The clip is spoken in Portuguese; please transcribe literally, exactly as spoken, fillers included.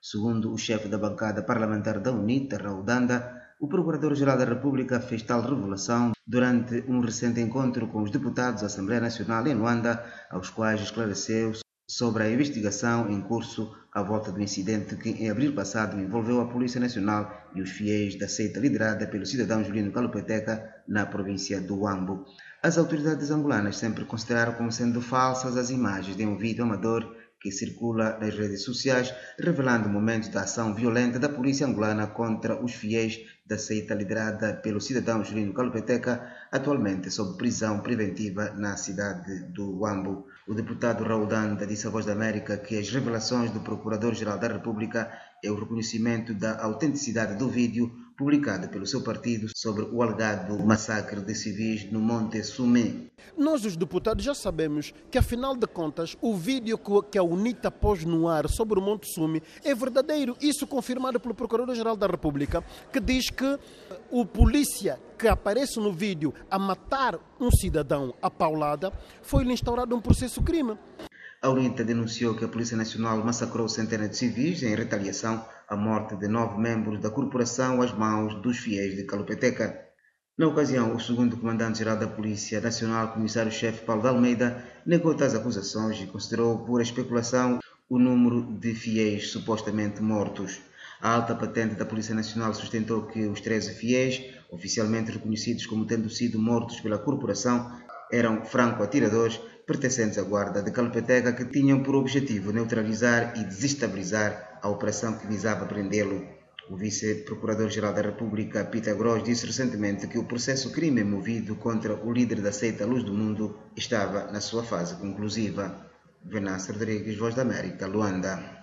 Segundo o chefe da bancada parlamentar da UNITA, Raul Danda, o Procurador-Geral da República fez tal revelação durante um recente encontro com os deputados da Assembleia Nacional em Luanda, aos quais esclareceu sobre a investigação em curso à volta do incidente que, em abril passado, envolveu a Polícia Nacional e os fiéis da seita liderada pelo cidadão Julino Kalupeteca na província do Huambo. As autoridades angolanas sempre consideraram como sendo falsas as imagens de um vídeo amador que circula nas redes sociais, revelando momentos da ação violenta da polícia angolana contra os fiéis da seita liderada pelo cidadão Julino Kalupeteca, atualmente sob prisão preventiva na cidade do Huambo. O deputado Raul Danda disse à Voz da América que as revelações do Procurador-Geral da República é o reconhecimento da autenticidade do vídeo publicado pelo seu partido sobre o alegado massacre de civis no Monte Sumé. Nós, os deputados, já sabemos que, afinal de contas, o vídeo que a UNITA pôs no ar sobre o Monte Sumé é verdadeiro. Isso confirmado pelo Procurador-Geral da República, que diz que o polícia que aparece no vídeo a matar um cidadão à paulada foi-lhe instaurado um processo crime. A UNITA denunciou que a Polícia Nacional massacrou centenas de civis em retaliação à morte de nove membros da corporação às mãos dos fiéis de Kalupeteca. Na ocasião, o segundo comandante-geral da Polícia Nacional, comissário-chefe Paulo de Almeida, negou tais acusações e considerou pura especulação o número de fiéis supostamente mortos. A alta patente da Polícia Nacional sustentou que os treze fiéis, oficialmente reconhecidos como tendo sido mortos pela corporação, eram franco-atiradores pertencentes à guarda de Kalupeteca que tinham por objetivo neutralizar e desestabilizar a operação que visava prendê-lo. O vice-procurador-geral da República, Peter Gross, disse recentemente que o processo crime movido contra o líder da seita Luz do Mundo estava na sua fase conclusiva. Venâncio Rodrigues, Voz da América, Luanda.